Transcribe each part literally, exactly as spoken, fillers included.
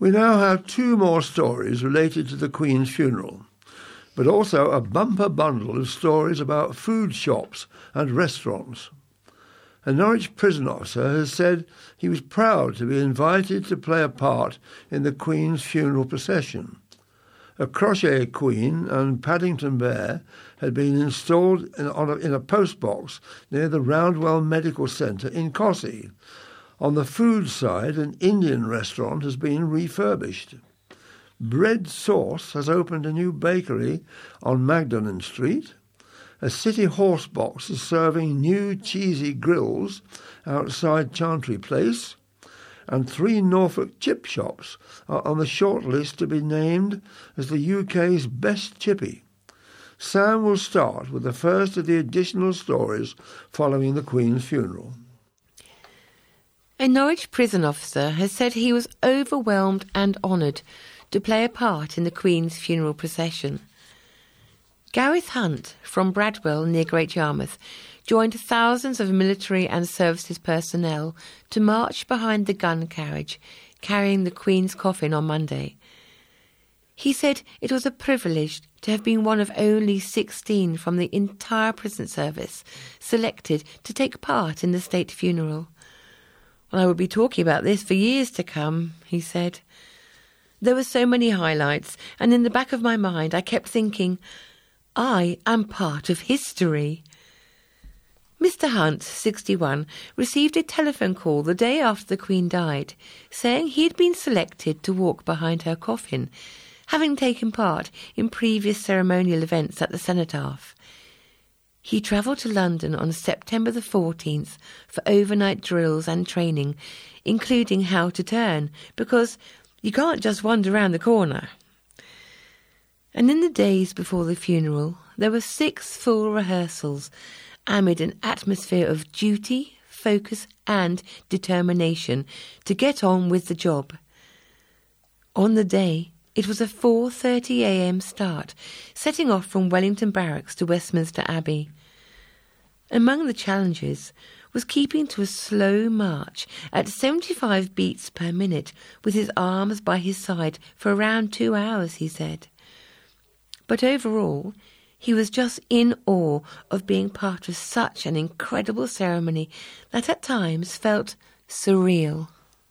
We now have two more stories related to the Queen's funeral, but also a bumper bundle of stories about food shops and restaurants. A Norwich prison officer has said he was proud to be invited to play a part in the Queen's funeral procession. A crochet queen and Paddington Bear had been installed in, on a, in a postbox near the Roundwell Medical Centre in Cossey. On the food side, an Indian restaurant has been refurbished. Bread Sauce has opened a new bakery on Magdalen Street. A city horse box is serving new cheesy grills outside Chantry Place. And three Norfolk chip shops are on the short list to be named as the U K's best chippy. Sam will start with the first of the additional stories following the Queen's funeral. A Norwich prison officer has said he was overwhelmed and honoured to play a part in the Queen's funeral procession. Gareth Hunt from Bradwell near Great Yarmouth joined thousands of military and services personnel to march behind the gun carriage carrying the Queen's coffin on Monday. He said it was a privilege to have been one of only sixteen from the entire prison service selected to take part in the state funeral. Well, I would be talking about this for years to come, he said. There were so many highlights, and in the back of my mind I kept thinking, I am part of history. Mister Hunt, sixty-one, received a telephone call the day after the Queen died, saying he had been selected to walk behind her coffin, having taken part in previous ceremonial events at the cenotaph. He travelled to London on September the fourteenth for overnight drills and training, including how to turn, because you can't just wander round the corner. And in the days before the funeral, there were six full rehearsals amid an atmosphere of duty, focus and determination to get on with the job. On the day, it was a four thirty a m start, setting off from Wellington Barracks to Westminster Abbey. Among the challenges was keeping to a slow march at seventy-five beats per minute with his arms by his side for around two hours, he said. But overall, he was just in awe of being part of such an incredible ceremony that at times felt surreal.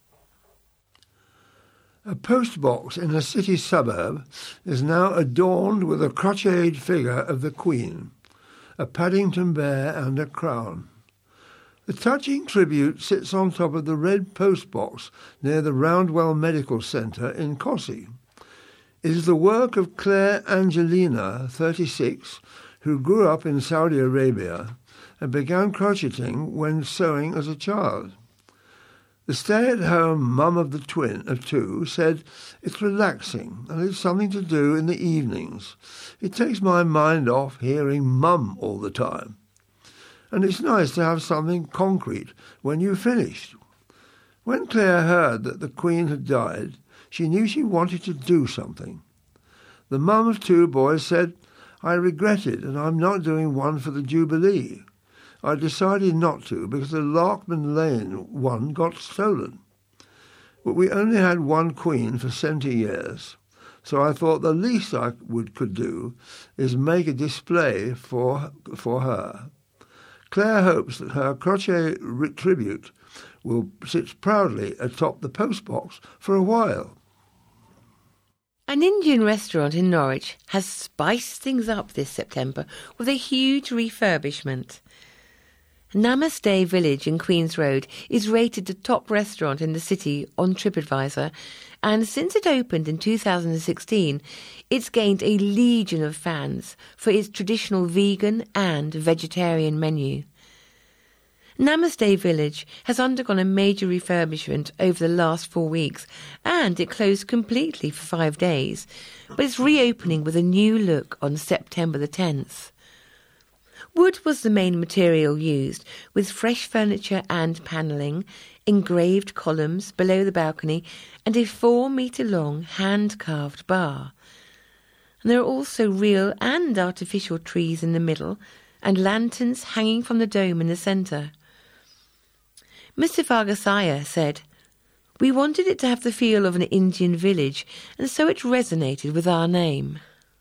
A postbox in a city suburb is now adorned with a crocheted figure of the Queen, a Paddington Bear and a crown. The touching tribute sits on top of the red postbox near the Roundwell Medical Centre in Cossey. It is the work of Claire Angelina, thirty-six, who grew up in Saudi Arabia and began crocheting when sewing as a child. The stay-at-home mum of the twin of two said, "It's relaxing and it's something to do in the evenings. It takes my mind off hearing mum all the time. And it's nice to have something concrete when you've finished." When Claire heard that the Queen had died, she knew she wanted to do something. The mum of two boys said, "I regret it and I'm not doing one for the Jubilee. I decided not to because the Larkman Lane one got stolen. But we only had one Queen for seventy years, so I thought the least I would could do is make a display for, for her." Claire hopes that her crochet tribute will sit proudly atop the postbox for a while. An Indian restaurant in Norwich has spiced things up this September with a huge refurbishment. Namaste Village in Queen's Road is rated the top restaurant in the city on TripAdvisor, and since it opened in two thousand sixteen, it's gained a legion of fans for its traditional vegan and vegetarian menu. Namaste Village has undergone a major refurbishment over the last four weeks, and it closed completely for five days, but it's reopening with a new look on September the tenth. Wood was the main material used, with fresh furniture and panelling, engraved columns below the balcony, and a four-metre-long hand-carved bar. And there are also real and artificial trees in the middle, and lanterns hanging from the dome in the centre. Mister Vargasaya said, We wanted it to have the feel of an Indian village, and so it resonated with our name.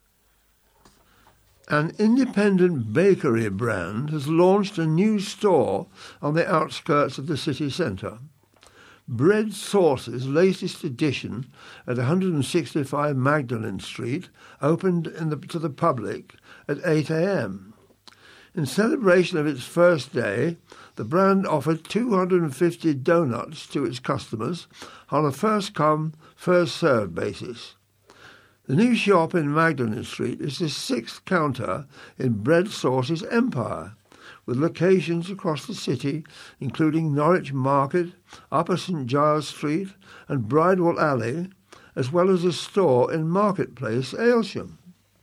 An independent bakery brand has launched a new store on the outskirts of the city centre. Bread Sauce's latest edition at one hundred sixty-five Magdalen Street opened in the, to the public at eight a m. In celebration of its first day, the brand offered two hundred fifty donuts to its customers on a first-come, first-served basis. The new shop in Magdalen Street is the sixth counter in Bread Sauce's empire, with locations across the city, including Norwich Market, Upper St Giles Street and Bridewell Alley, as well as a store in Marketplace, Aylsham.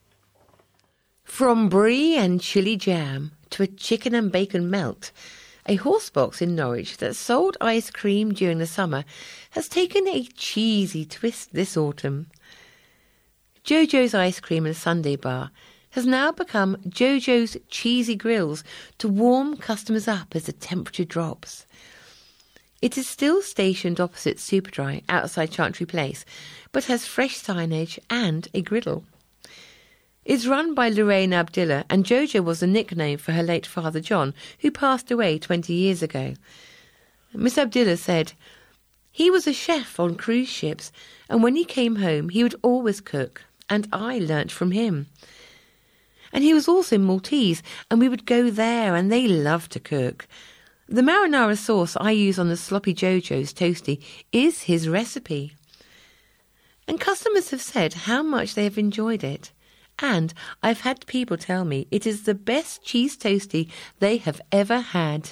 From brie and chilli jam to a chicken and bacon melt, a horsebox in Norwich that sold ice cream during the summer has taken a cheesy twist this autumn. Jojo's Ice Cream and Sundae Bar has now become Jojo's Cheesy Grills to warm customers up as the temperature drops. It is still stationed opposite Superdry outside Chantry Place, but has fresh signage and a griddle. It's run by Lorraine Abdillah, and Jojo was a nickname for her late father John, who passed away twenty years ago. Miss Abdillah said, "He was a chef on cruise ships, and when he came home he would always cook, and I learnt from him. And he was also Maltese, and we would go there, and they loved to cook. The marinara sauce I use on the sloppy Jojo's toasty is his recipe." And customers have said how much they have enjoyed it. And I've had people tell me it is the best cheese toasty they have ever had.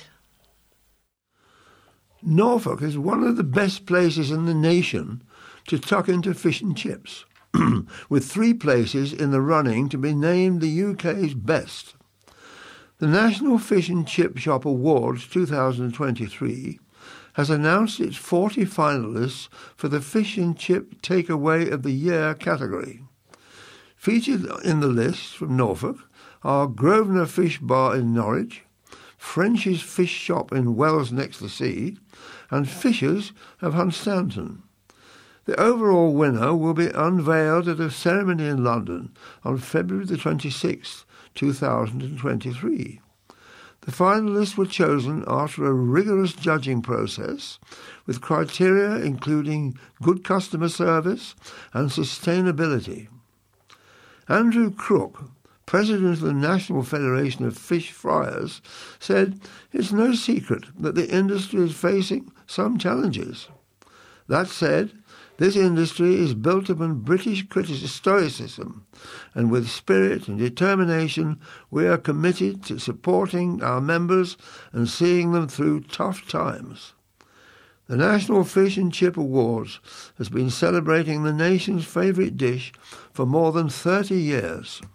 Norfolk is one of the best places in the nation to tuck into fish and chips, with three places in the running to be named the U K's best. The National Fish and Chip Shop Awards two thousand twenty-three has announced its forty finalists for the Fish and Chip Takeaway of the Year category. Featured in the list from Norfolk are Grosvenor Fish Bar in Norwich, French's Fish Shop in Wells next to Sea, and Fisher's of Hunstanton. The overall winner will be unveiled at a ceremony in London on February the twenty-sixth, two thousand twenty-three. The finalists were chosen after a rigorous judging process with criteria including good customer service and sustainability. Andrew Crook, president of the National Federation of Fish Fryers, said it's no secret that the industry is facing some challenges. That said, this industry is built upon British stoicism, and with spirit and determination we are committed to supporting our members and seeing them through tough times. The National Fish and Chip Awards has been celebrating the nation's favourite dish for more than thirty years.